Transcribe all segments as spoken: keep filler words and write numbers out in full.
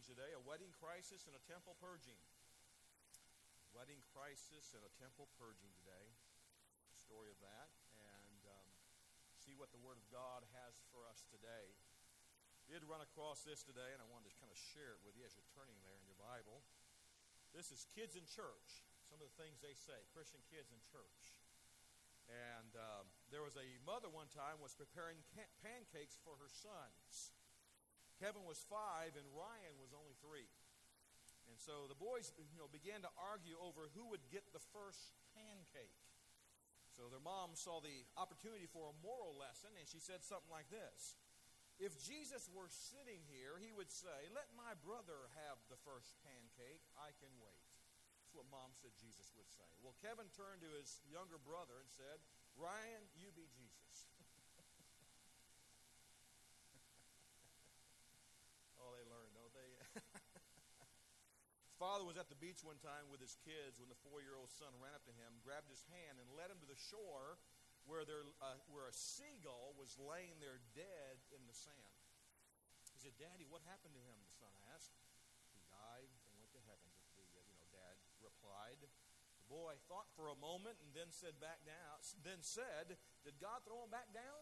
series today, A Wedding Crisis and a Temple Purging. Wedding Crisis and a Temple Purging today. Story of that. And um, see what the Word of God has for us today. I did run across this today, and I wanted to kind of share it with you as you're turning there in your Bible. This is kids in church. Some of the things they say, Christian kids in church. And um, there was a mother one time was preparing ca- pancakes for her sons. Kevin was five and Ryan was only three. And so the boys, you know, began to argue over who would get the first pancake. So their mom saw the opportunity for a moral lesson, and she said something like this. If Jesus were sitting here, he would say, "Let my brother have the first pancake. I can wait." That's what Mom said Jesus would say. Well, Kevin turned to his younger brother and said, "Ryan, you be Jesus." Oh, they learn, don't they? His father was at the beach one time with his kids when the four-year-old son ran up to him, grabbed his hand, and led him to the shore where there, uh, where a seagull was laying there dead in the sand. He said, "Daddy, what happened to him?" the son asked. "He died and went to heaven," the uh, you know, dad replied. The boy thought for a moment and then said back down. Then said, "Did God throw him back down?"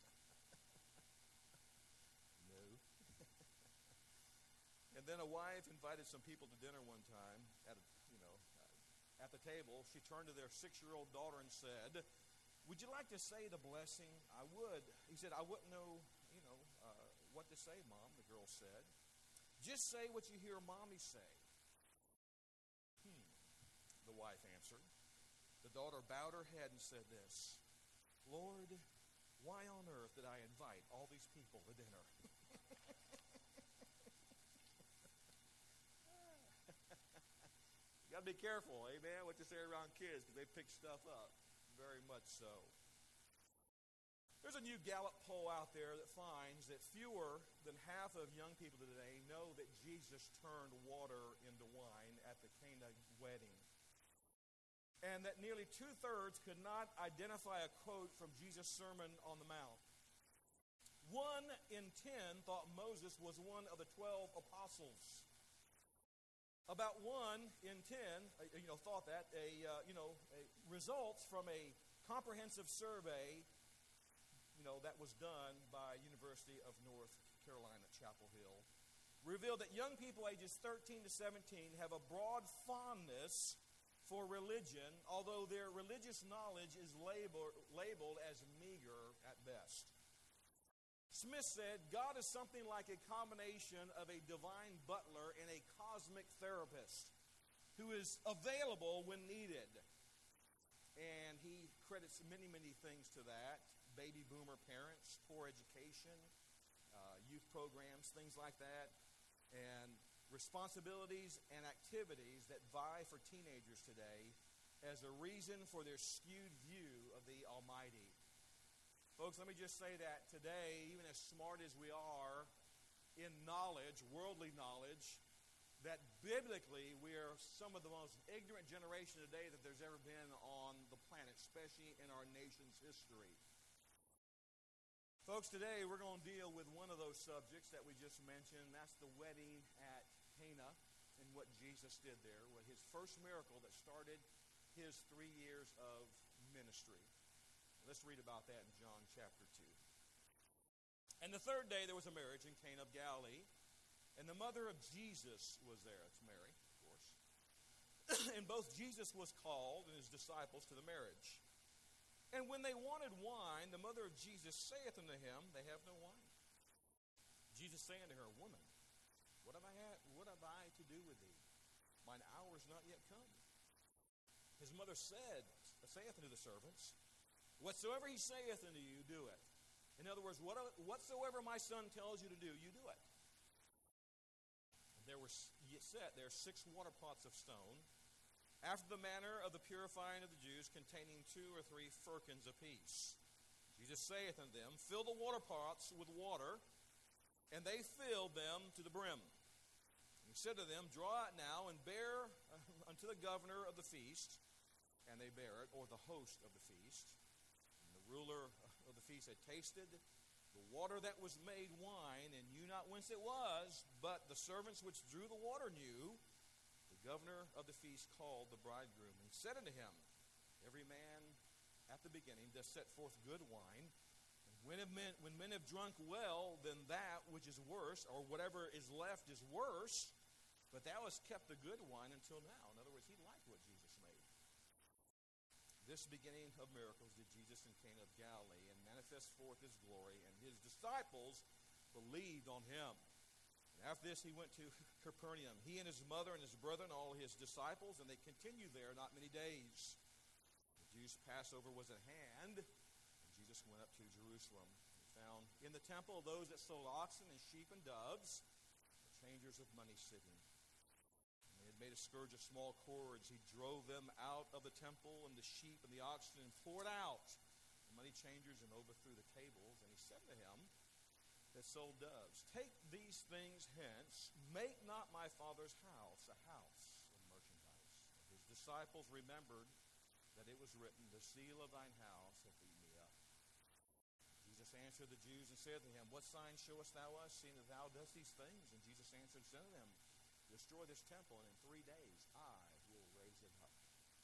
No. And then a wife invited some people to dinner one time at a, you know uh, at the table. She turned to their six-year-old daughter and said, "Would you like to say the blessing?" "I would." He said, "I wouldn't know, you know, uh, what to say, Mom," the girl said. "Just say what you hear Mommy say." Hmm, the wife answered. The daughter bowed her head and said this, "Lord, why on earth did I invite all these people to dinner?" You got to be careful, amen, what you say around kids, because they pick stuff up. Very much so. There's a new Gallup poll out there that finds that fewer than half of young people today know that Jesus turned water into wine at the Cana wedding. And that nearly two-thirds could not identify a quote from Jesus' Sermon on the Mount. One in ten thought Moses was one of the twelve apostles. About one in ten, you know, thought that. A uh, you know, a results from a comprehensive survey, you know, that was done by University of North Carolina, Chapel Hill, revealed that young people ages thirteen to seventeen have a broad fondness for religion, although their religious knowledge is labeled, labeled as meager at best. Smith said, God is something like a combination of a divine butler and a cosmic therapist who is available when needed. And he credits many, many things to that. Baby boomer parents, poor education, uh, youth programs, things like that, and responsibilities and activities that vie for teenagers today as a reason for their skewed view of the Almighty. Folks, let me just say that today, even as smart as we are in knowledge, worldly knowledge, that biblically we are some of the most ignorant generation today that there's ever been on the planet, especially in our nation's history. Folks, today we're going to deal with one of those subjects that we just mentioned. That's the wedding at Cana and what Jesus did there, with his first miracle that started his three years of ministry. Let's read about that in John chapter two. And the third day there was a marriage in Cana of Galilee, and the mother of Jesus was there. It's Mary, of course. And both Jesus was called and his disciples to the marriage. And when they wanted wine, the mother of Jesus saith unto him, They have no wine. Jesus saying to her, Woman, what have I had, what have I to do with thee? Mine hour is not yet come. His mother said, saith unto the servants, Whatsoever he saith unto you, do it. In other words, what, whatsoever my son tells you to do, you do it. There were set there six water pots of stone, after the manner of the purifying of the Jews, containing two or three firkins apiece. Jesus saith unto them, Fill the water pots with water, and they filled them to the brim. And he said to them, Draw it now, and bear unto the governor of the feast. And they bear it, or the host of the feast. And the ruler of the feast had tasted the water that was made wine, and knew not whence it was, but the servants which drew the water knew. The governor of the feast called the bridegroom, and said unto him, Every man at the beginning does set forth good wine, and when men, when men have drunk well, then that which is worse, or whatever is left is worse, but thou hast kept the good wine until now. In other words, he liked what Jesus made. This beginning of miracles did Jesus in Cana of Galilee, and manifest forth his glory, and his disciples believed on him. And after this he went to Capernaum, he and his mother and his brethren, all his disciples, and they continued there not many days. The Jews' Passover was at hand, and Jesus went up to Jerusalem. He found in the temple those that sold oxen and sheep and doves, the changers of money sitting. They had made a scourge of small cords. He drove them out of the temple, and the sheep and the oxen, and poured out the money changers, and overthrew the tables. And he said to him that sold doves, Take these things hence, make not my Father's house a house of merchandise. And his disciples remembered that it was written, The zeal of thine house hath eaten me up. Jesus answered the Jews and said to him, What sign showest thou us, seeing that thou dost these things? And Jesus answered and said to them, Destroy this temple, and in three days I will raise it up.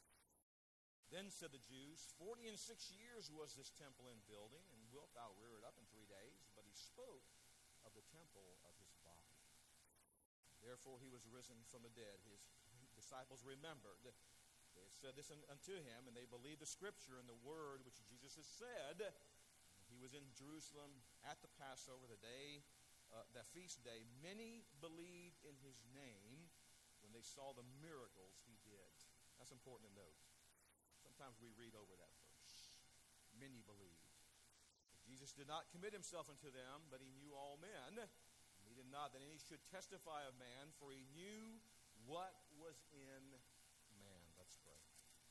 Then said the Jews, Forty and six years was this temple in building, and wilt thou rear it up in three days? But he spoke of the temple of his body. Therefore he was risen from the dead. His disciples remembered. They had said this unto him, and they believed the scripture and the word which Jesus has said. He was in Jerusalem at the Passover, the day Uh, that feast day. Many believed in his name when they saw the miracles he did. That's important to note. Sometimes we read over that verse. Many believed. But Jesus did not commit himself unto them, but he knew all men. He needed not that any should testify of man, for he knew what was in man. Let's pray.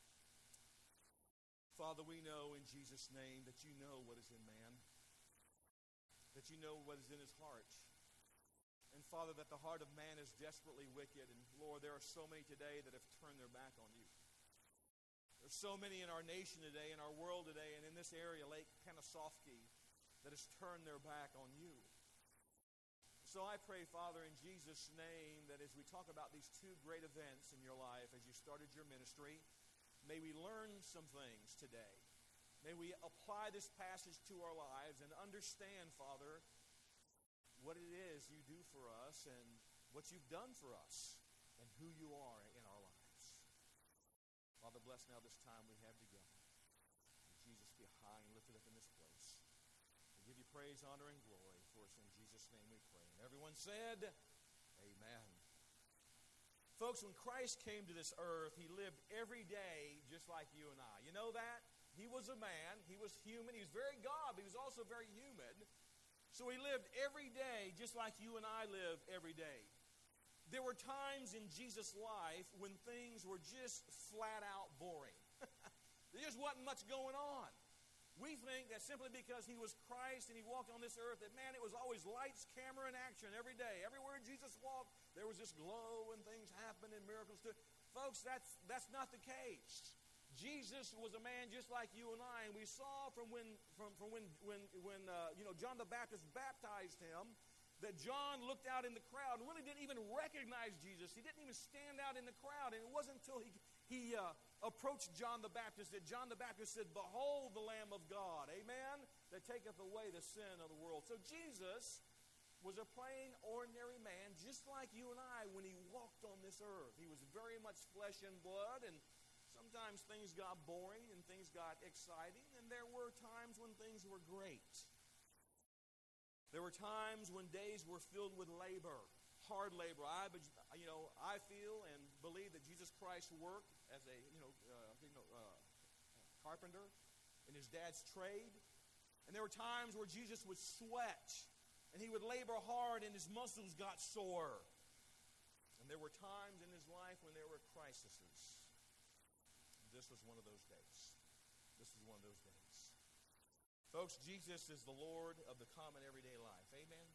Father, we know in Jesus' name that you know what is in man, that you know what is in his heart. And Father, that the heart of man is desperately wicked. And Lord, there are so many today that have turned their back on you. There's so many in our nation today, in our world today, and in this area, Lake Penasofsky, that has turned their back on you. So I pray, Father, in Jesus' name, that as we talk about these two great events in your life, as you started your ministry, may we learn some things today. May we apply this passage to our lives and understand, Father, what it is you do for us and what you've done for us and who you are in our lives. Father, bless now this time we have together. May Jesus be high and lifted up in this place. We give you praise, honor, and glory, for us in Jesus' name we pray. And everyone said, Amen. Folks, when Christ came to this earth, he lived every day just like you and I. You know that? He was a man. He was human. He was very God, but he was also very human. So he lived every day just like you and I live every day. There were times in Jesus' life when things were just flat out boring. There just wasn't much going on. We think that simply because he was Christ and he walked on this earth, that, man, it was always lights, camera, and action every day. Everywhere Jesus walked, there was this glow and things happened and miracles too. Folks, that's, that's not the case. Jesus was a man just like you and I, and we saw from when from, from when when when uh, you know John the Baptist baptized him, that John looked out in the crowd and really didn't even recognize Jesus. He didn't even stand out in the crowd, and it wasn't until he he uh, approached John the Baptist that John the Baptist said, "Behold the Lamb of God, Amen, that taketh away the sin of the world." So Jesus was a plain, ordinary man, just like you and I when he walked on this earth. He was very much flesh and blood, and sometimes things got boring and things got exciting, and there were times when things were great. There were times when days were filled with labor, hard labor. I, you know, I feel and believe that Jesus Christ worked as a, you know, uh, you know, uh, carpenter in his dad's trade, and there were times where Jesus would sweat and he would labor hard and his muscles got sore. And there were times in his life when there were crises. This was one of those days. This was one of those days. Folks, Jesus is the Lord of the common everyday life. Amen?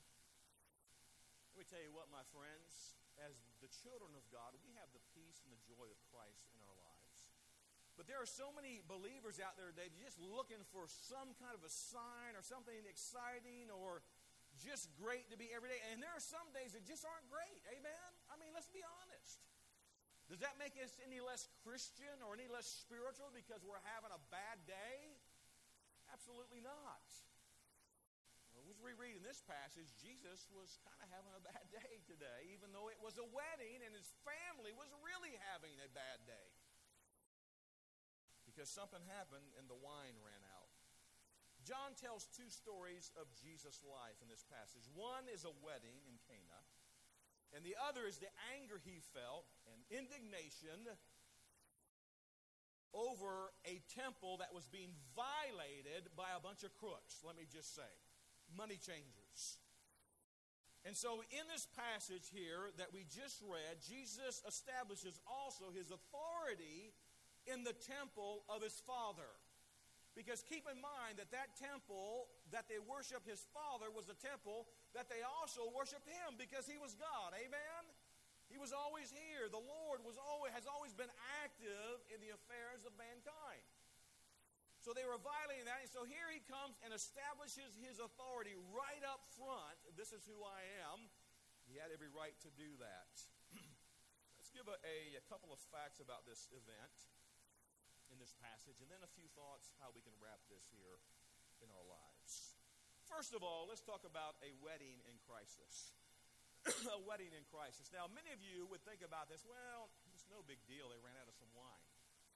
Let me tell you what, my friends, as the children of God, we have the peace and the joy of Christ in our lives. But there are so many believers out there today just looking for some kind of a sign or something exciting or just great to be every day. And there are some days that just aren't great. Amen? I mean, let's be honest. Does that make us any less Christian or any less spiritual because we're having a bad day? Absolutely not. Well, as we read in this passage, Jesus was kind of having a bad day today, even though it was a wedding and his family was really having a bad day. Because something happened and the wine ran out. John tells two stories of Jesus' life in this passage. One is a wedding in Cana, and the other is the anger he felt and indignation over a temple that was being violated by a bunch of crooks, let me just say, money changers. And so in this passage here that we just read, Jesus establishes also his authority in the temple of his Father. Because keep in mind that that temple that they worship his Father was a temple that they also worshiped him because he was God. Amen? He was always here. The Lord was always, has always been active in the affairs of mankind. So they were violating that. And so here he comes and establishes his authority right up front. This is who I am. He had every right to do that. Let's give a, a, a couple of facts about this event in this passage, and then a few thoughts how we can wrap this here in our lives. First of all, let's talk about a wedding in crisis. A wedding in crisis. Now, many of you would think about this, well, it's no big deal. They ran out of some wine.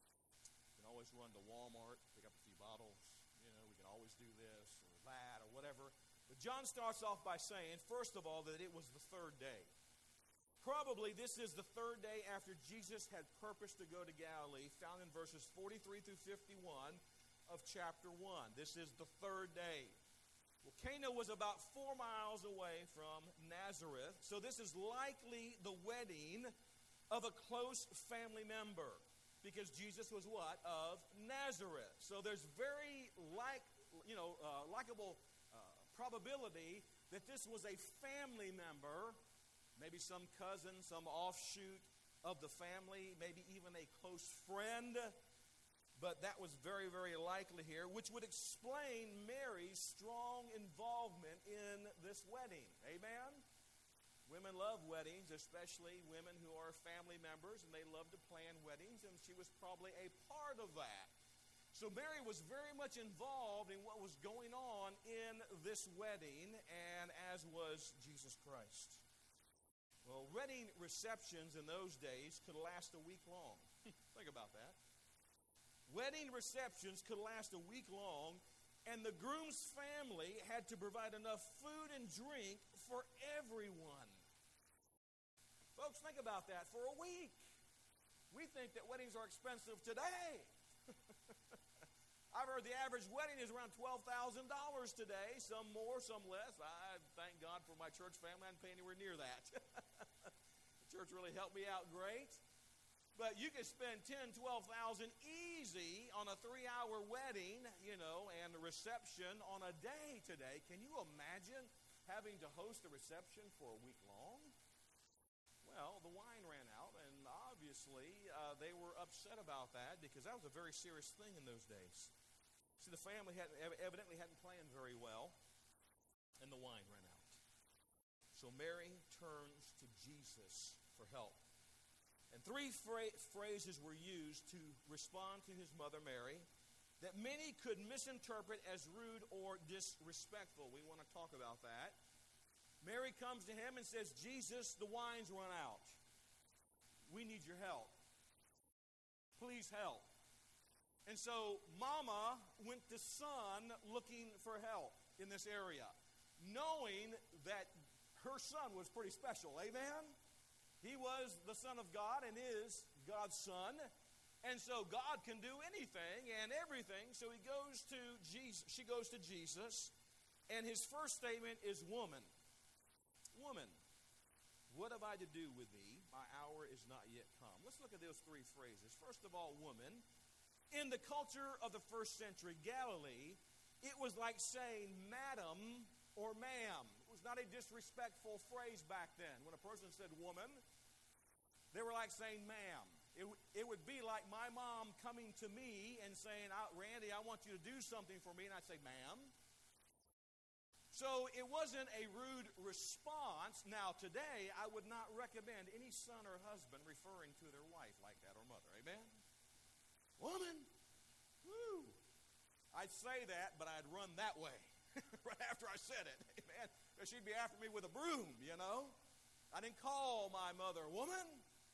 We can always run to Walmart, pick up a few bottles. You know, we can always do this or that or whatever. But John starts off by saying, first of all, that it was the third day. Probably this is the third day after Jesus had purposed to go to Galilee, found in verses forty-three through fifty-one of chapter one. This is the third day. Well, Cana was about four miles away from Nazareth, so this is likely the wedding of a close family member, because Jesus was what? Of Nazareth. So there's very like, you know, uh, likable uh, probability that this was a family member. Maybe some cousin, some offshoot of the family, maybe even a close friend. But that was very, very likely here, which would explain Mary's strong involvement in this wedding. Amen? Women love weddings, especially women who are family members, and they love to plan weddings, and she was probably a part of that. So Mary was very much involved in what was going on in this wedding, and as was Jesus Christ. Well, wedding receptions in those days could last a week long. Think about that. Wedding receptions could last a week long, and the groom's family had to provide enough food and drink for everyone. Folks, think about that for a week. We think that weddings are expensive today. I've heard the average wedding is around twelve thousand dollars today, some more, some less. I thank God for my church family. I didn't pay anywhere near that. The church really helped me out great. But you can spend ten thousand, twelve thousand dollars easy on a three-hour wedding, you know, and a reception on a day today. Can you imagine having to host a reception for a week long? Well, the wine ran out, and obviously uh, they were upset about that because that was a very serious thing in those days. See, the family had, evidently hadn't planned very well, and the wine ran out. So Mary turns to Jesus for help. And three phra- phrases were used to respond to his mother Mary that many could misinterpret as rude or disrespectful. We want to talk about that. Mary comes to him and says, Jesus, the wine's run out. We need your help. Please help. And so Mama went to son looking for help in this area, knowing that her son was pretty special. Amen? He was the Son of God and is God's son. And so God can do anything and everything. So he goes to Jesus, she goes to Jesus, and his first statement is, woman. Woman, what have I to do with thee? My hour is not yet come. Let's look at those three phrases. First of all, woman. In the culture of the first century Galilee, it was like saying madam or ma'am. It was not a disrespectful phrase back then. When a person said woman, they were like saying ma'am. It, it would be like my mom coming to me and saying, Randy, I want you to do something for me. And I'd say, ma'am. So it wasn't a rude response. Now, today, I would not recommend any son or husband referring to their wife like that or mother. Amen? Woman. Woo. I'd say that, but I'd run that way right after I said it. Amen? Because she'd be after me with a broom, you know. I didn't call my mother woman.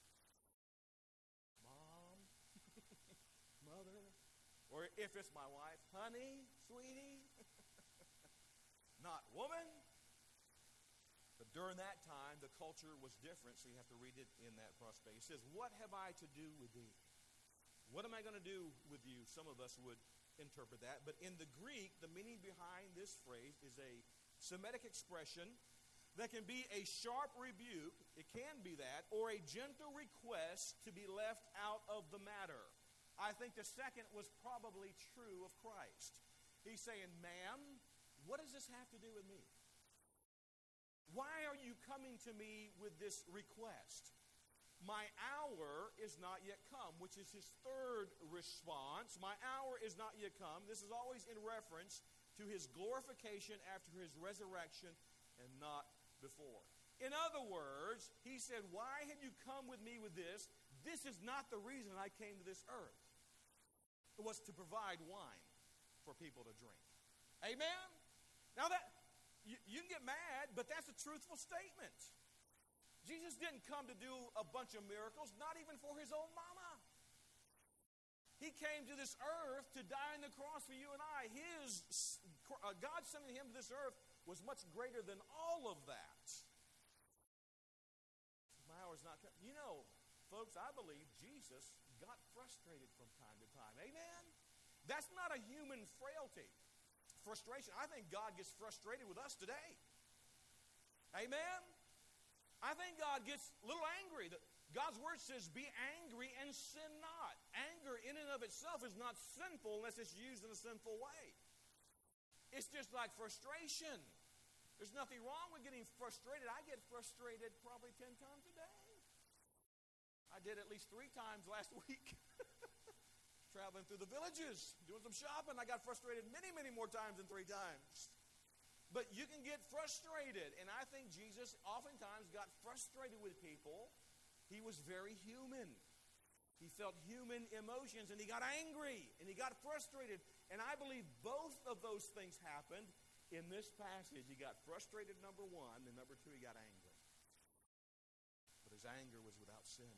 Mom. Mother. Or if it's my wife, honey, sweetie. Not woman. But during that time, the culture was different, so you have to read it in that prospect. It says, what have I to do with thee? What am I going to do with you? Some of us would interpret that. But in the Greek, the meaning behind this phrase is a Semitic expression that can be a sharp rebuke, it can be that, or a gentle request to be left out of the matter. I think the second was probably true of Christ. He's saying, ma'am, what does this have to do with me? Why are you coming to me with this request? My hour is not yet come, which is his third response. My hour is not yet come. This is always in reference to his glorification after his resurrection and not before. In other words, he said, why have you come with me with this? This is not the reason I came to this earth. It was to provide wine for people to drink. Amen? Now that, you, you can get mad, but that's a truthful statement. Jesus didn't come to do a bunch of miracles, not even for his own mama. He came to this earth to die on the cross for you and I. His, uh, God sending him to this earth was much greater than all of that. My hour's not come. You know, folks, I believe Jesus got frustrated from time to time. Amen? That's not a human frailty. Frustration. I think God gets frustrated with us today. Amen? I think God gets a little angry. God's word says, be angry and sin not. Anger in and of itself is not sinful unless it's used in a sinful way. It's just like frustration. There's nothing wrong with getting frustrated. I get frustrated probably ten times a day. I did at least three times last week. Traveling through the villages, doing some shopping. I got frustrated many, many more times than three times. But you can get frustrated. And I think Jesus oftentimes got frustrated with people. He was very human. He felt human emotions, and he got angry, and he got frustrated. And I believe both of those things happened in this passage. He got frustrated, number one, and number two, he got angry. But his anger was without sin.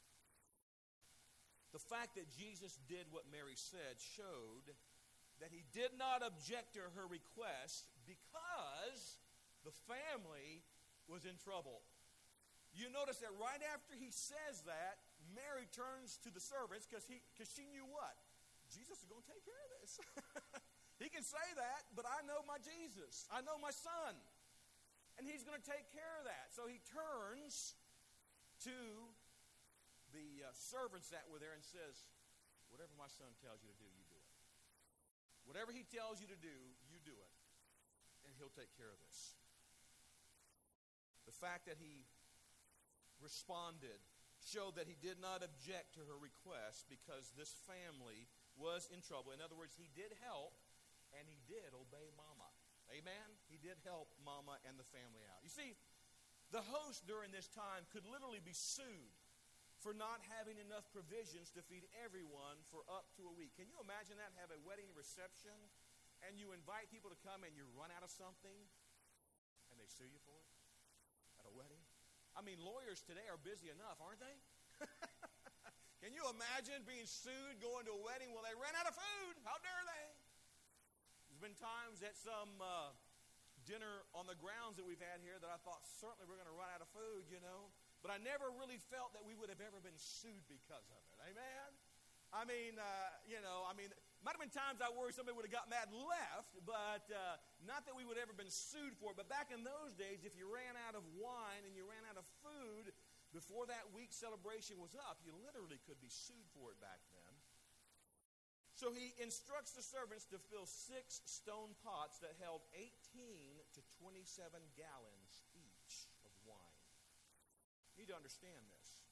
The fact that Jesus did what Mary said showed that he did not object to her request because the family was in trouble. You notice that right after he says that, Mary turns to the servants because he because she knew what? Jesus is going to take care of this. He can say that, but I know my Jesus. I know my son. And he's going to take care of that. So he turns to the uh, servants that were there and says, whatever my son tells you to do, you do it. Whatever he tells you to do, you do it. And he'll take care of this. The fact that he responded showed that he did not object to her request because this family was in trouble. In other words, he did help, and he did obey Mama. Amen? He did help Mama and the family out. You see, the host during this time could literally be sued for not having enough provisions to feed everyone for up to a week. Can you imagine that? Have a wedding reception, and you invite people to come, and you run out of something, and they sue you for it at a wedding? I mean, lawyers today are busy enough, aren't they? Can you imagine being sued, going to a wedding? Well, they ran out of food. How dare they? There's been times at some uh, dinner on the grounds that we've had here that I thought certainly we're going to run out of food, you know. But I never really felt that we would have ever been sued because of it. Amen? I mean, uh, you know, I mean, might have been times I worried somebody would have got mad and left, but uh, not that we would have ever been sued for it. But back in those days, if you ran out of wine and you ran out of food before that week celebration was up, you literally could be sued for it back then. So he instructs the servants to fill six stone pots that held eighteen to twenty-seven gallons each of wine. You need to understand this.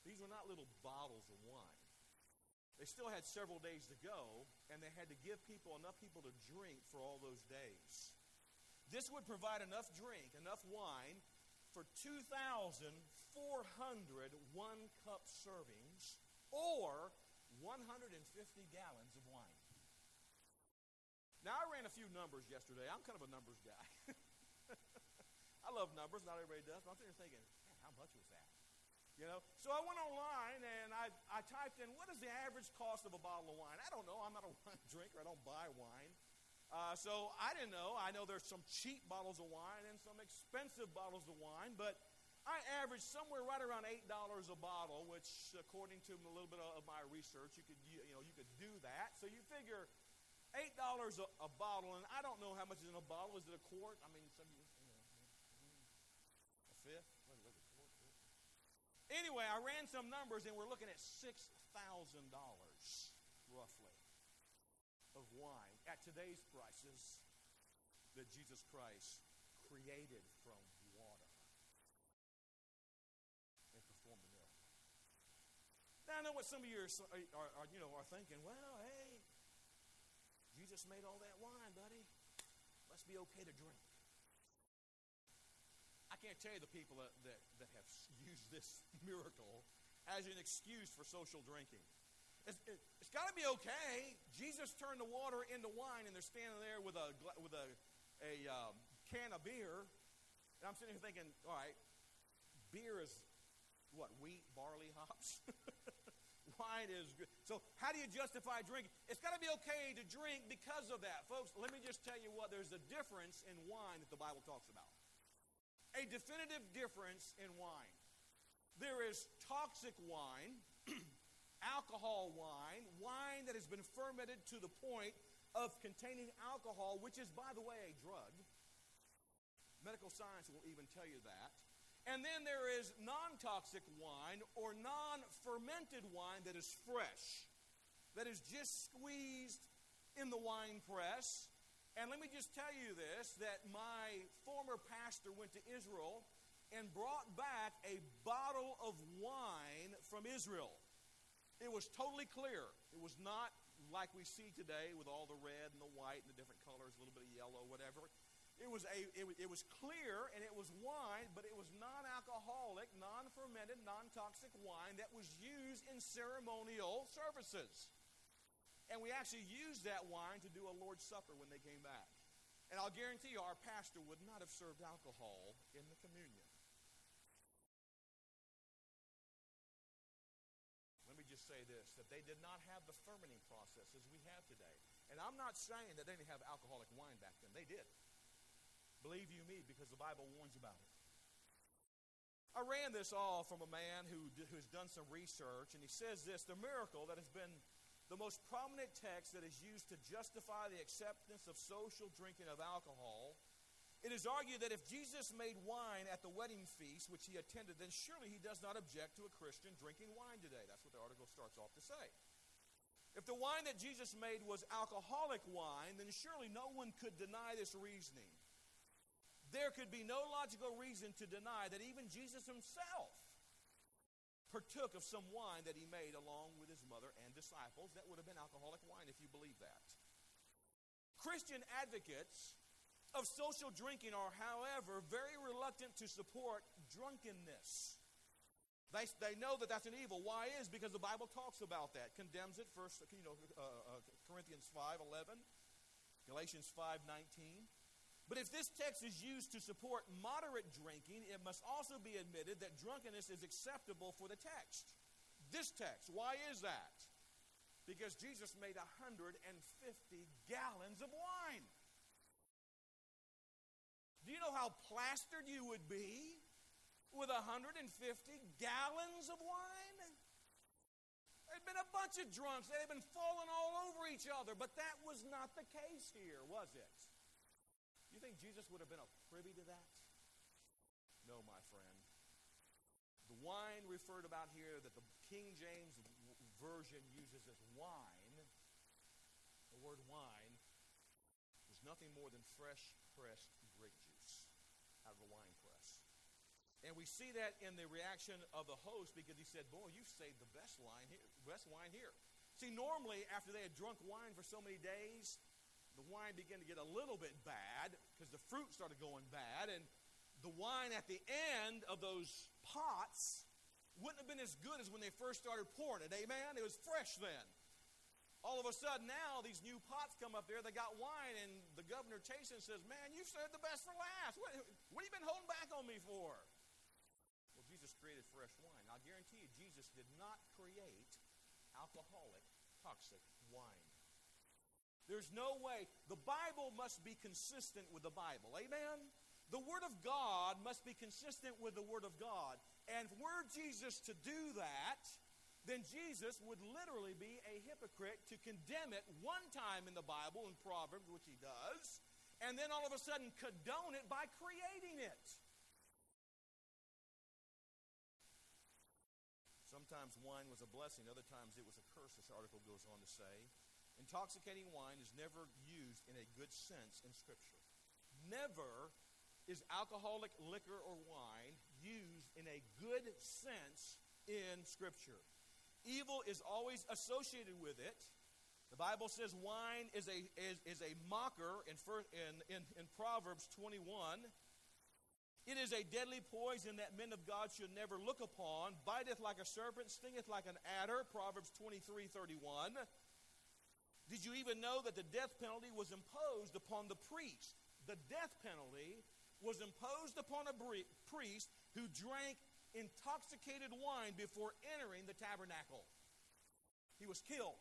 These were not little bottles of wine. They still had several days to go, and they had to give people enough people to drink for all those days. This would provide enough drink, enough wine, for two thousand four hundred one-cup servings, or one hundred fifty gallons of wine. Now, I ran a few numbers yesterday. I'm kind of a numbers guy. I love numbers. Not everybody does. But I'm sitting here thinking, man, how much was that? You know, so I went online and I, I typed in, what is the average cost of a bottle of wine? I don't know. I'm not a wine drinker. I don't buy wine. Uh, so I didn't know. I know there's some cheap bottles of wine and some expensive bottles of wine, but I averaged somewhere right around eight dollars a bottle, which, according to a little bit of my research, you could you, you know you could do that. So you figure eight dollars a, a bottle, and I don't know how much is in a bottle. Is it a quart? I mean, some of you, you know, a fifth. What is it? Anyway, I ran some numbers, and we're looking at six thousand dollars, roughly, of wine at today's prices that Jesus Christ created from water and performed the miracle. Now, I know what some of you are, are, are, you know, are thinking, well, hey, Jesus made all that wine, buddy. Must be okay to drink. I can't tell you the people that, that, that have used this miracle as an excuse for social drinking. It's, it, it's got to be okay. Jesus turned the water into wine, and they're standing there with a with a, a um, can of beer. And I'm sitting here thinking, all right, beer is what, wheat, barley, hops? Wine is good. So how do you justify drinking? It's got to be okay to drink because of that. Folks, let me just tell you what, there's a difference in wine that the Bible talks about. A definitive difference in wine. There is toxic wine, alcohol wine, wine that has been fermented to the point of containing alcohol, which is, by the way, a drug. Medical science will even tell you that. And then there is non-toxic wine or non-fermented wine that is fresh, that is just squeezed in the wine press. And let me just tell you this, that my former pastor went to Israel and brought back a bottle of wine from Israel. It was totally clear. It was not like we see today with all the red and the white and the different colors, a little bit of yellow, whatever. It was a it, it was clear, and it was wine, but it was non-alcoholic, non-fermented, non-toxic wine that was used in ceremonial services. And we actually used that wine to do a Lord's Supper when they came back. And I'll guarantee you our pastor would not have served alcohol in the communion. Let me just say this, that they did not have the fermenting processes we have today. And I'm not saying that they didn't have alcoholic wine back then. They did. Believe you me, because the Bible warns about it. I ran this all from a man who who's done some research, and he says this, the miracle that has been the most prominent text that is used to justify the acceptance of social drinking of alcohol. It is argued that if Jesus made wine at the wedding feast which he attended, then surely he does not object to a Christian drinking wine today. That's what the article starts off to say. If the wine that Jesus made was alcoholic wine, then surely no one could deny this reasoning. There could be no logical reason to deny that even Jesus himself partook of some wine that he made along with his mother and disciples. That would have been alcoholic wine if you believe that. Christian advocates of social drinking are, however, very reluctant to support drunkenness. They, they know that that's an evil. Why is? Because the Bible talks about that, condemns it. First, you know, uh, uh, Corinthians five eleven, Galatians five nineteen. But if this text is used to support moderate drinking, it must also be admitted that drunkenness is acceptable for the text. This text, why is that? Because Jesus made one hundred fifty gallons of wine. Do you know how plastered you would be with one hundred fifty gallons of wine? There'd been a bunch of drunks. They'd been falling all over each other, but that was not the case here, was it? You think Jesus would have been a privy to that? No, my friend. The wine referred about here that the King James Version uses as wine, the word wine, is nothing more than fresh pressed grape juice out of a wine press. And we see that in the reaction of the host because he said, boy, you've saved the best wine here. Best wine here. See, normally after they had drunk wine for so many days, the wine began to get a little bit bad because the fruit started going bad. And the wine at the end of those pots wouldn't have been as good as when they first started pouring it. Amen? It was fresh then. All of a sudden now, these new pots come up there. They got wine, and the governor tastes it and says, man, you saved the best for last. What, what have you been holding back on me for? Well, Jesus created fresh wine. I'll guarantee you, Jesus did not create alcoholic, toxic wine. There's no way. The Bible must be consistent with the Bible. Amen? The Word of God must be consistent with the Word of God. And were Jesus to do that, then Jesus would literally be a hypocrite to condemn it one time in the Bible, in Proverbs, which he does, and then all of a sudden condone it by creating it. Sometimes wine was a blessing, other times it was a curse, this article goes on to say. Intoxicating wine is never used in a good sense in Scripture. Never is alcoholic liquor or wine used in a good sense in Scripture. Evil is always associated with it. The Bible says wine is a is, is a mocker in, in, in, in Proverbs twenty-one. It is a deadly poison that men of God should never look upon. Biteth like a serpent, stingeth like an adder. Proverbs twenty-three thirty-one. Did you even know that the death penalty was imposed upon the priest? The death penalty was imposed upon a priest who drank intoxicated wine before entering the tabernacle. He was killed.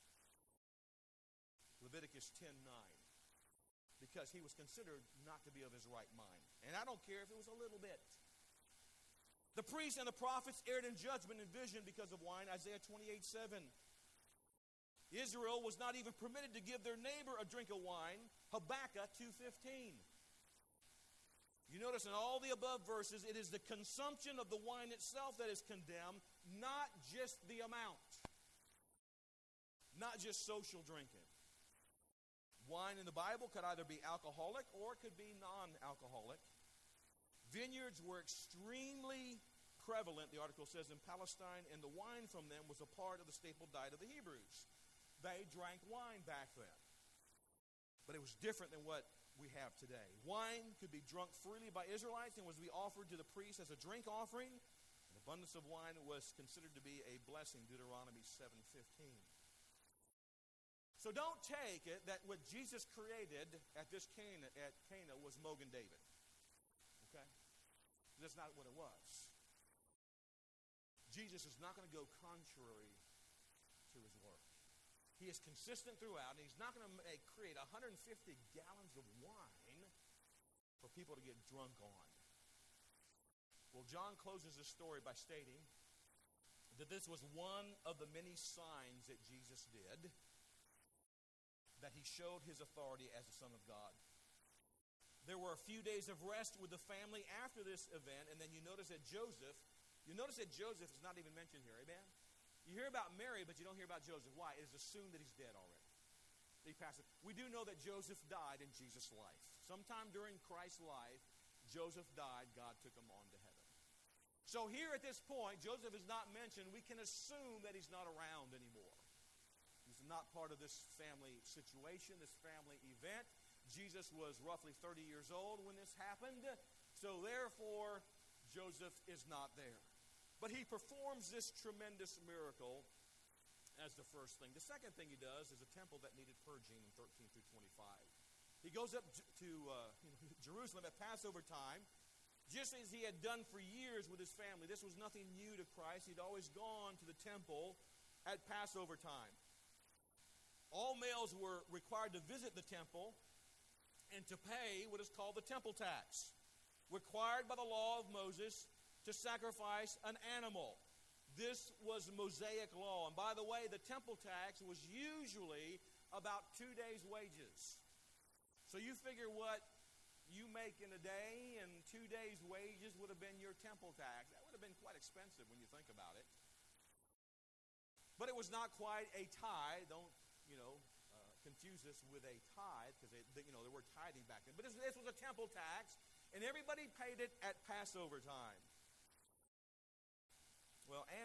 Leviticus ten nine. Because he was considered not to be of his right mind. And I don't care if it was a little bit. The priests and the prophets erred in judgment and vision because of wine. Isaiah twenty-eight seven. Israel was not even permitted to give their neighbor a drink of wine. Habakkuk two fifteen. You notice in all the above verses, it is the consumption of the wine itself that is condemned, not just the amount. Not just social drinking. Wine in the Bible could either be alcoholic or it could be non-alcoholic. Vineyards were extremely prevalent, the article says, in Palestine, and the wine from them was a part of the staple diet of the Hebrews. They drank wine back then. But it was different than what we have today. Wine could be drunk freely by Israelites and was to be offered to the priest as a drink offering. An abundance of wine was considered to be a blessing, Deuteronomy seven fifteen. So don't take it that what Jesus created at this Cana, at Cana was Mogan David. Okay? That's not what it was. Jesus is not going to go contrary to his work. He is consistent throughout, and he's not going to make, create one hundred fifty gallons of wine for people to get drunk on. Well, John closes his story by stating that this was one of the many signs that Jesus did, that he showed his authority as the Son of God. There were a few days of rest with the family after this event, and then you notice that Joseph, you notice that Joseph is not even mentioned here, amen? You hear about Mary, but you don't hear about Joseph. Why? It is assumed that he's dead already. He passed. We do know that Joseph died in Jesus' life. Sometime during Christ's life, Joseph died. God took him on to heaven. So here at this point, Joseph is not mentioned. We can assume that he's not around anymore. He's not part of this family situation, this family event. Jesus was roughly thirty years old when this happened. So therefore, Joseph is not there. But he performs this tremendous miracle as the first thing. The second thing he does is a temple that needed purging in thirteen through twenty-five. He goes up to uh, Jerusalem at Passover time, just as he had done for years with his family. This was nothing new to Christ. He'd always gone to the temple at Passover time. All males were required to visit the temple and to pay what is called the temple tax, required by the law of Moses to sacrifice an animal. This was Mosaic law. And by the way, the temple tax was usually about two days' wages. So you figure what you make in a day and two days' wages would have been your temple tax. That would have been quite expensive when you think about it. But it was not quite a tithe. Don't, you know, uh, confuse this with a tithe, because, you know, there were tithing back then. But this, this was a temple tax, and everybody paid it at Passover time.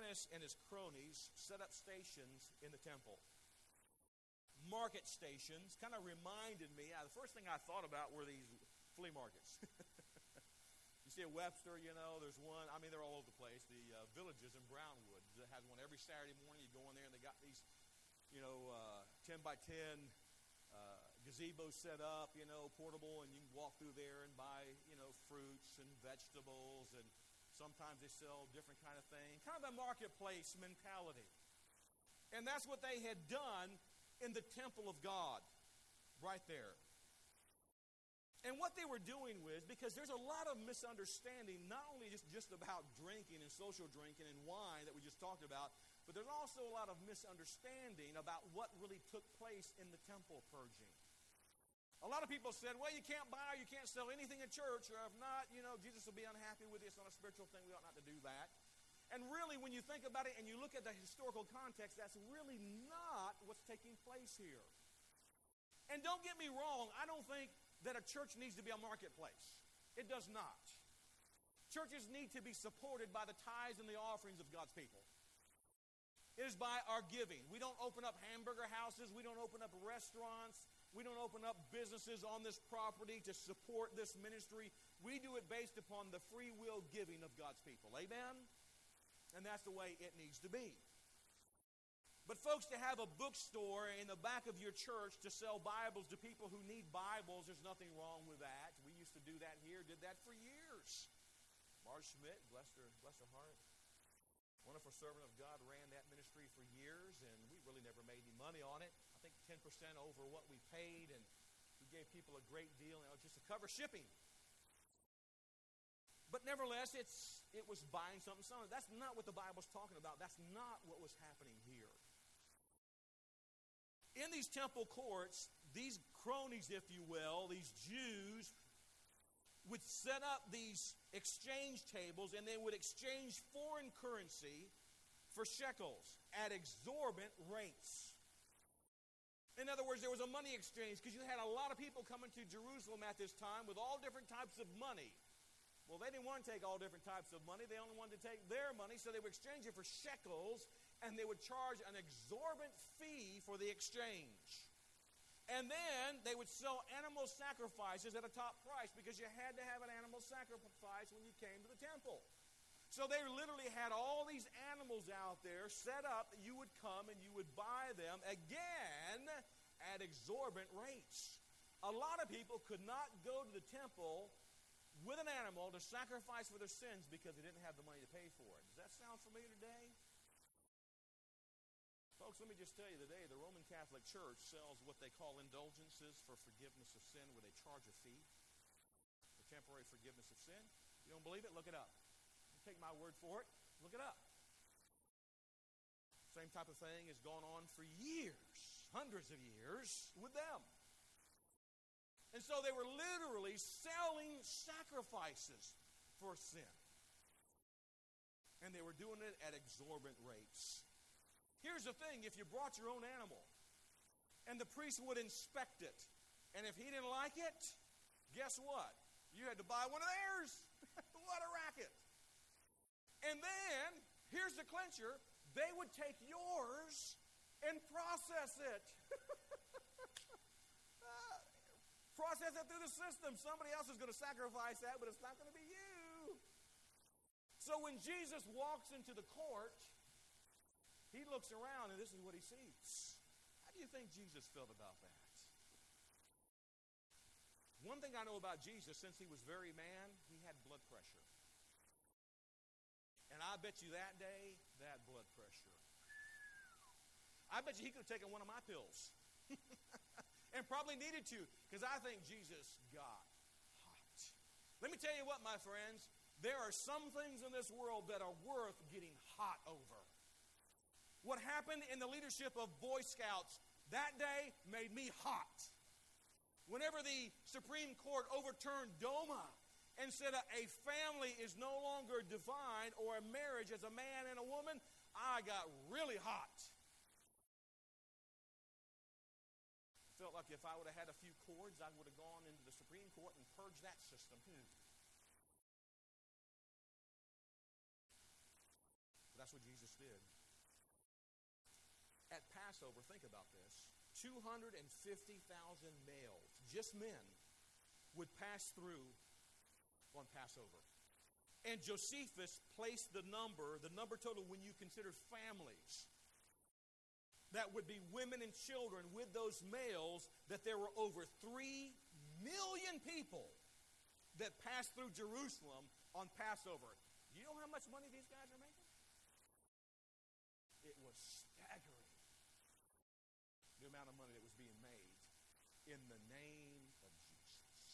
Annas and his cronies set up stations in the temple. Market stations kind of reminded me, uh, the first thing I thought about were these flea markets. You see at Webster, you know, there's one, I mean, they're all over the place. The uh, Villages in Brownwood that has one every Saturday morning. You go in there and they got these, you know, uh, ten by ten uh, gazebos set up, you know, portable, and you can walk through there and buy, you know, fruits and vegetables, and sometimes they sell different kind of things. Kind of a marketplace mentality. And that's what they had done in the temple of God, right there. And what they were doing was, because there's a lot of misunderstanding, not only just, just about drinking and social drinking and wine that we just talked about, but there's also a lot of misunderstanding about what really took place in the temple purging. A lot of people said, well, you can't buy, you can't sell anything in church, or if not, you know, Jesus will be unhappy with you. It's not a spiritual thing. We ought not to do that. And really, when you think about it and you look at the historical context, that's really not what's taking place here. And don't get me wrong, I don't think that a church needs to be a marketplace. It does not. Churches need to be supported by the tithes and the offerings of God's people. It is by our giving. We don't open up hamburger houses. We don't open up restaurants. We don't open up businesses on this property to support this ministry. We do it based upon the free will giving of God's people. Amen? And that's the way it needs to be. But folks, to have a bookstore in the back of your church to sell Bibles to people who need Bibles, there's nothing wrong with that. We used to do that here, did that for years. Marge Schmidt, bless her, bless her heart, wonderful servant of God, ran that ministry for years, and we really never made any money on it. I think ten percent over what we paid, and we gave people a great deal, you know, just to cover shipping. But nevertheless, it's it was buying something, something. That's not what the Bible's talking about. That's not what was happening here. In these temple courts, these cronies, if you will, these Jews, would set up these exchange tables, and they would exchange foreign currency for shekels at exorbitant rates. In other words, there was a money exchange because you had a lot of people coming to Jerusalem at this time with all different types of money. Well, they didn't want to take all different types of money. They only wanted to take their money, so they would exchange it for shekels, and they would charge an exorbitant fee for the exchange. And then they would sell animal sacrifices at a top price because you had to have an animal sacrifice when you came to the temple. So they literally had all these animals out there set up that you would come and you would buy them again at exorbitant rates. A lot of people could not go to the temple with an animal to sacrifice for their sins because they didn't have the money to pay for it. Does that sound familiar today? Folks, let me just tell you today, the Roman Catholic Church sells what they call indulgences for forgiveness of sin, where they charge a fee for temporary forgiveness of sin. You don't believe it? Look it up. Don't take my word for it. Look it up. Same type of thing has gone on for years, hundreds of years, with them. And so they were literally selling sacrifices for sin. And they were doing it at exorbitant rates. Here's the thing, if you brought your own animal and the priest would inspect it, and if he didn't like it, guess what? You had to buy one of theirs. What a racket. And then, here's the clincher, they would take yours and process it. uh, process it through the system. Somebody else is going to sacrifice that, but it's not going to be you. So when Jesus walks into the court, he looks around, and this is what he sees. How do you think Jesus felt about that? One thing I know about Jesus, since he was very man, he had blood pressure. And I bet you that day, that blood pressure. I bet you he could have taken one of my pills. And probably needed to, because I think Jesus got hot. Let me tell you what, my friends, there are some things in this world that are worth getting hot over. What happened in the leadership of Boy Scouts that day made me hot. Whenever the Supreme Court overturned DOMA and said a family is no longer defined, or a marriage as a man and a woman, I got really hot. Felt like if I would have had a few cords, I would have gone into the Supreme Court and purged that system too. But I That's what Jesus did. At Passover, think about this, two hundred fifty thousand males, just men, would pass through on Passover. And Josephus placed the number, the number total when you considered families, that would be women and children with those males, that there were over three million people that passed through Jerusalem on Passover. Do you know how much money these guys are making? It was staggering, the amount of money that was being made in the name of Jesus.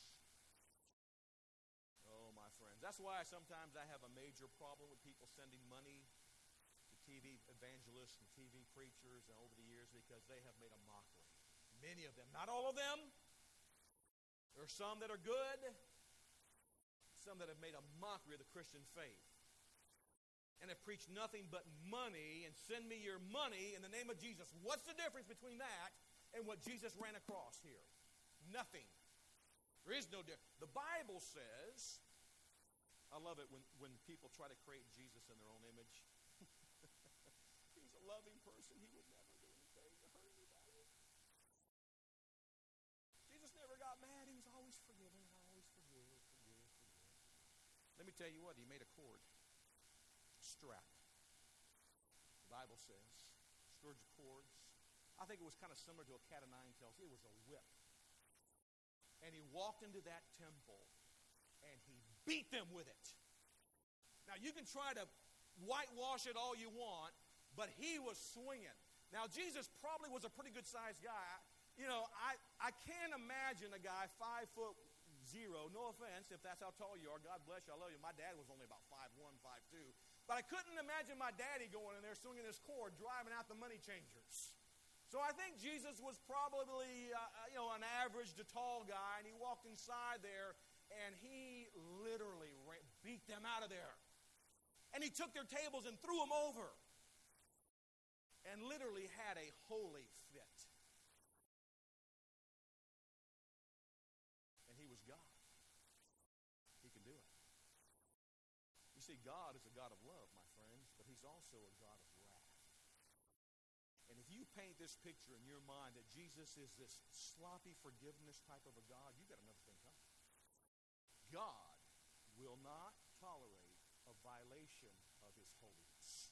Oh, my friends. That's why sometimes I have a major problem with people sending money to T V evangelists and T V preachers and over the years, because they have made a mockery. Many of them. Not all of them. There are some that are good. Some that have made a mockery of the Christian faith. And have preached nothing but money and send me your money in the name of Jesus. What's the difference between that and what Jesus ran across here? Nothing. There is no difference. The Bible says, I love it when, when people try to create Jesus in their own image. He's a loving person. He would never do anything to hurt anybody. Jesus never got mad. He was always forgiving, always forgive, forgive, forgive. Let me tell you what, he made a cord. Strap. The Bible says, scourge cords. I think it was kind of similar to a cat of nine tails. It was a whip. And he walked into that temple and he beat them with it. Now you can try to whitewash it all you want, but he was swinging. Now Jesus probably was a pretty good sized guy. You know, I, I can't imagine a guy five foot zero, no offense if that's how tall you are. God bless you, I love you. My dad was only about five one, five two. But I couldn't imagine my daddy going in there swinging his cord, driving out the money changers. So I think Jesus was probably, uh, you know, an average to tall guy, and he walked inside there, and he literally ran, beat them out of there. And he took their tables and threw them over, and literally had a holy fit. And he was God. He can do it. You see, God is a God of love, my friends, but he's also a God of wrath. And if you paint this picture in your mind that Jesus is this sloppy forgiveness type of a God, you've got another thing coming. God will not tolerate a violation of his holiness.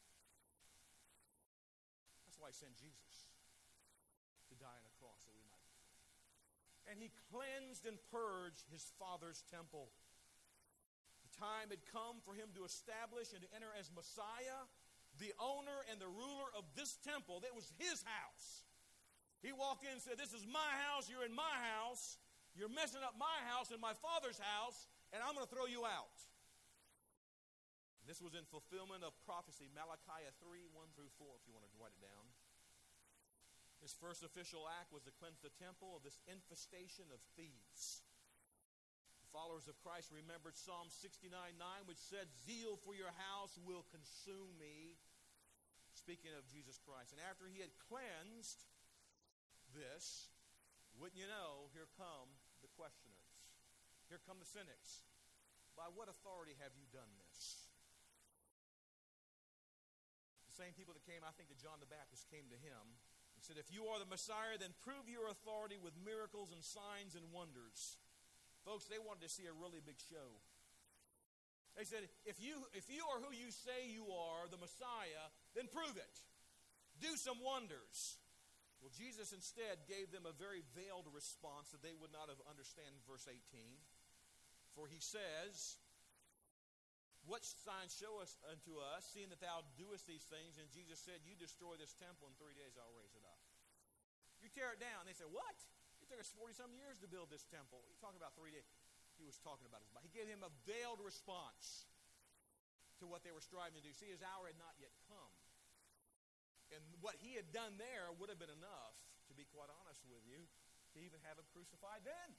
That's why he sent Jesus to die on a cross that we might be free. And he cleansed and purged his Father's temple. Time had come for him to establish and to enter as Messiah, the owner and the ruler of this temple. That was his house. He walked in and said, this is my house, you're in my house, you're messing up my house and my Father's house, and I'm going to throw you out. This was in fulfillment of prophecy, Malachi three, one through four, if you want to write it down. His first official act was to cleanse the temple of this infestation of thieves. Followers of Christ remembered Psalm sixty-nine nine, which said, zeal for your house will consume me. Speaking of Jesus Christ. And after he had cleansed this, wouldn't you know, here come the questioners. Here come the cynics. By what authority have you done this? The same people that came, I think, that John the Baptist came to him and said, if you are the Messiah, then prove your authority with miracles and signs and wonders. Folks, they wanted to see a really big show. They said, if you, if you are who you say you are, the Messiah, then prove it. Do some wonders. Well, Jesus instead gave them a very veiled response that they would not have understood in verse eighteen. For he says, what signs show us unto us, seeing that thou doest these things? And Jesus said, you destroy this temple, in three days I'll raise it up. You tear it down. They said, what? It took us forty-some years to build this temple. What are you talking about three days? He was talking about his body. He gave him a veiled response to what they were striving to do. See, his hour had not yet come. And what he had done there would have been enough, to be quite honest with you, to even have him crucified then.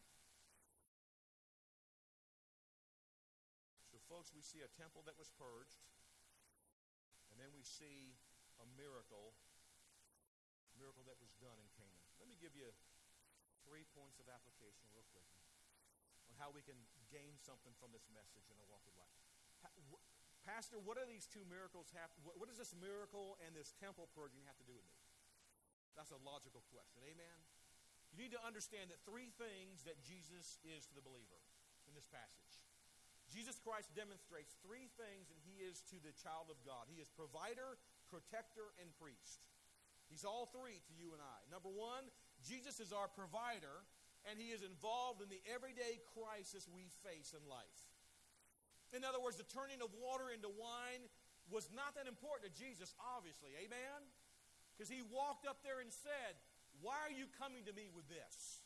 So, folks, we see a temple that was purged, and then we see a miracle, a miracle that was done in Canaan. Let me give you three points of application real quickly on how we can gain something from this message in our walk with life. Pastor, what do these two miracles have, what, what does this miracle and this temple purging have to do with me? That's a logical question. Amen? You need to understand that three things that Jesus is to the believer in this passage. Jesus Christ demonstrates three things that he is to the child of God. He is provider, protector, and priest. He's all three to you and I. Number one, Jesus is our provider, and he is involved in the everyday crisis we face in life. In other words, the turning of water into wine was not that important to Jesus, obviously. Amen? Because he walked up there and said, "Why are you coming to me with this?"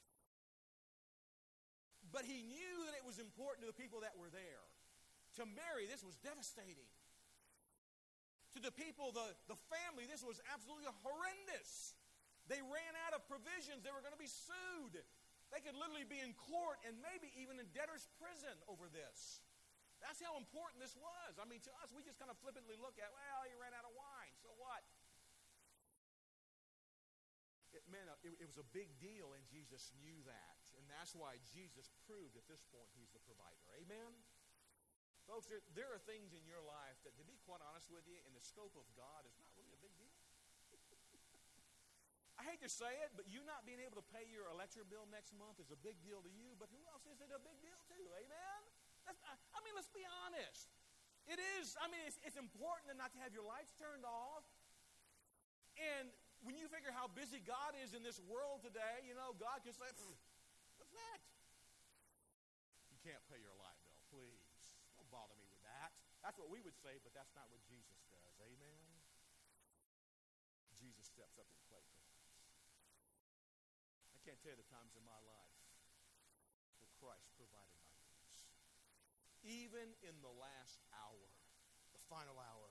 But he knew that it was important to the people that were there. To Mary, this was devastating. To the people, the, the family, this was absolutely horrendous. They ran out of provisions. They were going to be sued. They could literally be in court and maybe even in debtor's prison over this. That's how important this was. I mean, to us, we just kind of flippantly look at, well, he ran out of wine, so what? It, man, it, it was a big deal, and Jesus knew that. And that's why Jesus proved at this point he's the provider. Amen? Folks, there, there are things in your life that, to be quite honest with you, in the scope of God is not really a big deal. I hate to say it, but you not being able to pay your electric bill next month is a big deal to you, but who else is it a big deal to? Amen? That's, I mean, let's be honest. It is, I mean, it's, it's important not to have your lights turned off. And when you figure how busy God is in this world today, you know, God can say, what's that? You can't pay your light bill, please. Don't bother me with that. That's what we would say, but that's not what Jesus does. Amen? Jesus steps up and plays with us. I can't tell you the times in my life where Christ provided my needs. Even in the last hour, the final hour,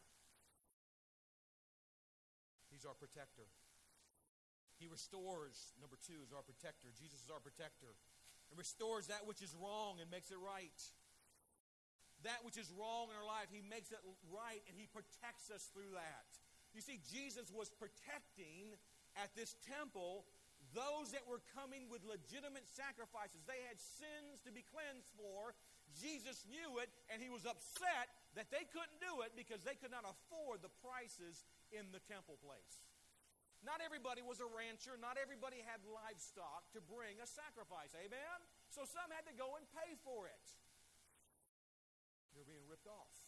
he's our protector. He restores, number two, is our protector. Jesus is our protector. And restores that which is wrong and makes it right. That which is wrong in our life, he makes it right, and he protects us through that. You see, Jesus was protecting at this temple those that were coming with legitimate sacrifices. They had sins to be cleansed for. Jesus knew it, and he was upset that they couldn't do it because they could not afford the prices in the temple place. Not everybody was a rancher. Not everybody had livestock to bring a sacrifice. Amen? So some had to go and pay for it. They were being ripped off.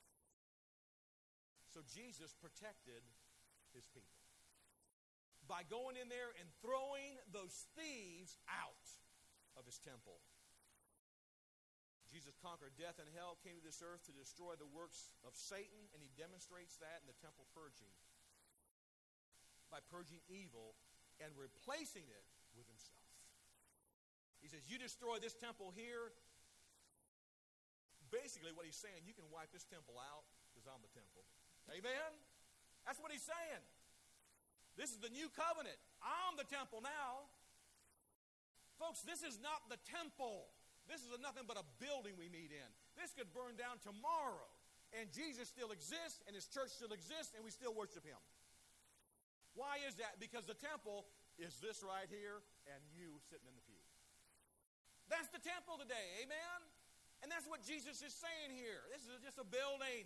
So Jesus protected his people by going in there and throwing those thieves out of his temple. Jesus conquered death and hell, came to this earth to destroy the works of Satan, and he demonstrates that in the temple purging by purging evil and replacing it with himself. He says, you destroy this temple here. Basically what he's saying, you can wipe this temple out because I'm the temple. Amen? That's what he's saying. This is the new covenant. I'm the temple now. Folks, this is not the temple. This is a nothing but a building we meet in. This could burn down tomorrow, and Jesus still exists, and his church still exists, and we still worship him. Why is that? Because the temple is this right here, and you sitting in the pew. That's the temple today, amen? And that's what Jesus is saying here. This is just a building.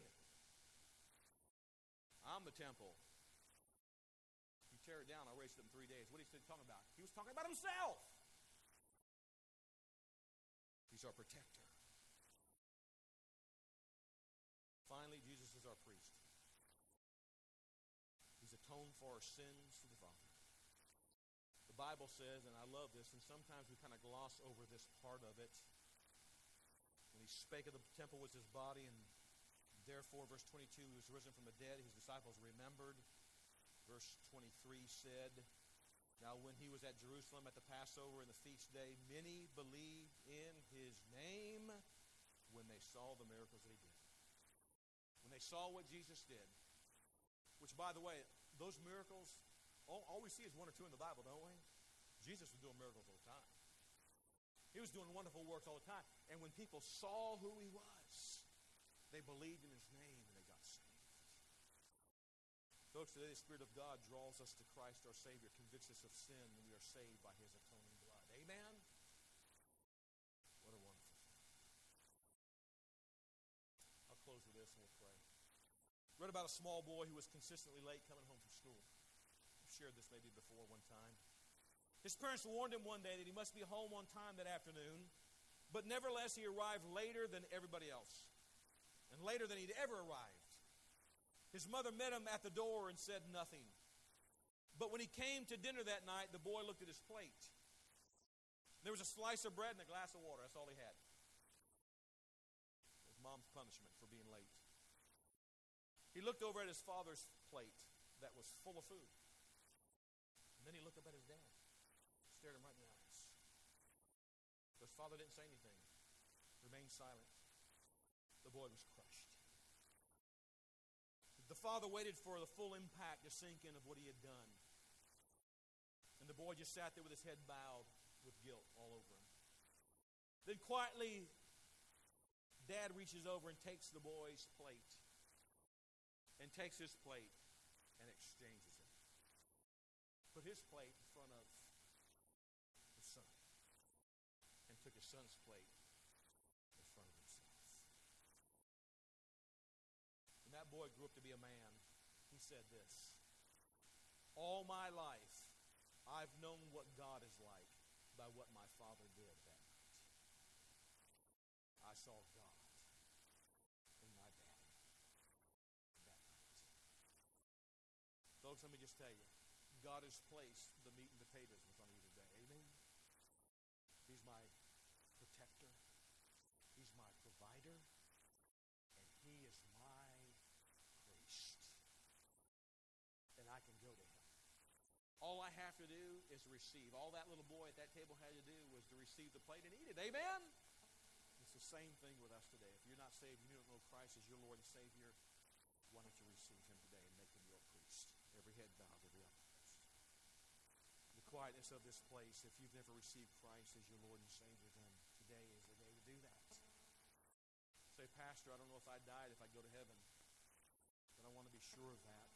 I'm the temple. You tear it down, I'll raise it up in three days. What is he talking about? He was talking about himself. He's our protector. Finally, Jesus is our priest. He's atoned for our sins to the Father. The Bible says, and I love this, and sometimes we kind of gloss over this part of it. When he spake of the temple was his body, and therefore, verse twenty-two, he was risen from the dead. His disciples remembered. Verse twenty-three said, now when he was at Jerusalem at the Passover and the feast day, many believed in his name when they saw the miracles that he did. When they saw what Jesus did, which, by the way, those miracles, all, all we see is one or two in the Bible, don't we? Jesus was doing miracles all the time. He was doing wonderful works all the time. And when people saw who he was, they believed in his name and they got saved. Folks, today the Spirit of God draws us to Christ our Savior, convicts us of sin, and we are saved by his atoning blood. Amen? What a wonderful thing. I'll close with this one. Read about a small boy who was consistently late coming home from school. I've shared this maybe before one time. His parents warned him one day that he must be home on time that afternoon, but nevertheless he arrived later than everybody else, and later than he'd ever arrived. His mother met him at the door and said nothing. But when he came to dinner that night, the boy looked at his plate. There was a slice of bread and a glass of water. That's all he had. It was mom's punishment for being late. He looked over at his father's plate that was full of food. And then he looked up at his dad, stared him right in the eyes. His father didn't say anything, remained silent. The boy was crushed. The father waited for the full impact to sink in of what he had done. And the boy just sat there with his head bowed with guilt all over him. Then quietly, Dad reaches over and takes the boy's plate. And takes his plate and exchanges it. Put his plate in front of his son. And took his son's plate in front of himself. When that boy grew up to be a man, he said this: all my life, I've known what God is like by what my father did that night. I saw God in my daddy that night. Folks, let me just tell you, God has placed the meat and potatoes in front of you today. Amen? He's my protector. He's my provider. And He is my priest. And I can go to Him. All I have to do is receive. All that little boy at that table had to do was to receive the plate and eat it. Amen? It's the same thing with us today. If you're not saved, you don't know Christ as your Lord and Savior, why don't you receive Him today and make Him your priest? Every head bowed, every eye closed. The quietness of this place, if you've never received Christ as your Lord and Savior, then today is the day to do that. Say, Pastor, I don't know if I died, if I go to heaven, but I want to be sure of that.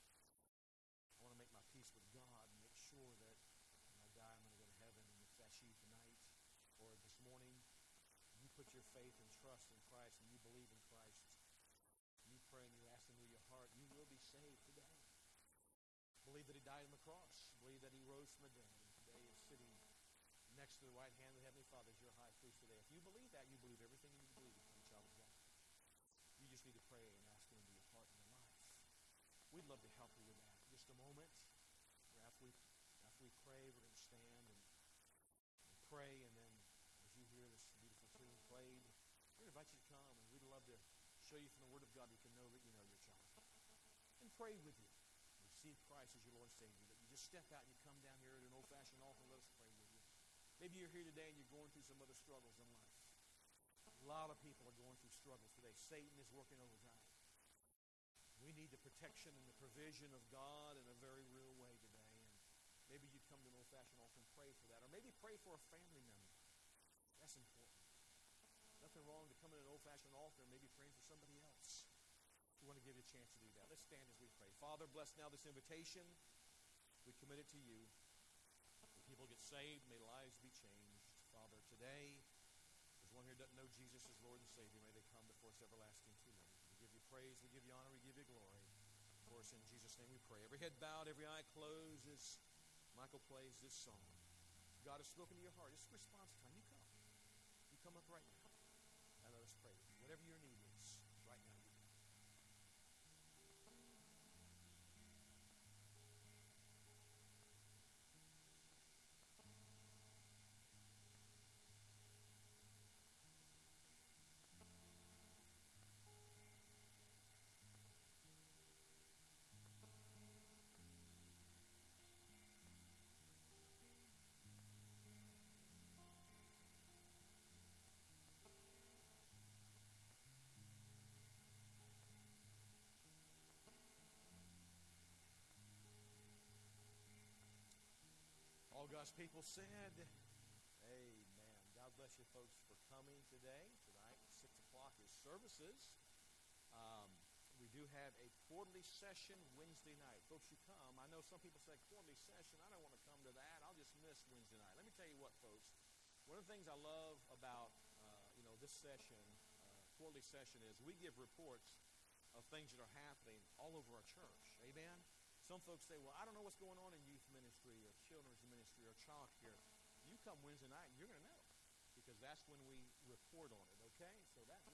I want to make my peace with God and make sure that when I die, I'm going to go to heaven. And if that's you tonight or this morning, you put your faith and trust in Christ and you believe in Christ, you pray and you ask Him with your heart, you will be saved today. Believe that He died on the cross. Believe that He rose from the dead. And today is sitting next to the right hand of the Heavenly Father as your high priest today. If you believe that, you believe everything you need to believe to become a child of God. You just need to pray and ask Him into your heart and your life. We'd love to help you with that. Just a moment. After we, after we pray, we're going to stand and, and pray, and then as you hear this beautiful tune played, we're going to invite you to come, and we'd love to show you from the Word of God you can know that you know your child. And pray with you. Receive Christ as your Lord and Savior. That you just step out and you come down here at an old-fashioned altar and let us pray with you. Maybe you're here today and you're going through some other struggles in life. A lot of people are going through struggles today. Satan is working overtime. We need the protection and the provision of God in a very real way today. And maybe you'd come to an old-fashioned altar and pray for that. Or maybe pray for a family member. That's important. Nothing wrong to come in an old-fashioned altar and maybe praying for somebody else. We want to give you a chance to do that. Let's stand as we pray. Father, bless now this invitation. We commit it to you. When people get saved, may lives be changed. Father, today, there's one here that doesn't know Jesus as Lord and Savior. May they come before us everlasting too late. We give you praise, we give you honor, we give you glory. Of course, in Jesus' name we pray. Every head bowed, every eye closed as Michael plays this song. God has spoken to your heart. It's response time. You come. You come up right now. And let us pray. Whatever your need is, right now you come. All God's people said, amen. God bless you folks for coming today. Tonight, six o'clock is services. Um, we do have a quarterly session Wednesday night. Folks, you come. I know some people say, quarterly session, I don't want to come to that. I'll just miss Wednesday night. Let me tell you what, folks. One of the things I love about, uh, you know, this session, uh, quarterly session, is we give reports of things that are happening all over our church. Amen? Some folks say, well, I don't know what's going on in youth ministry or children's ministry or child care. You come Wednesday night and you're going to know, because that's when we report on it, okay? So that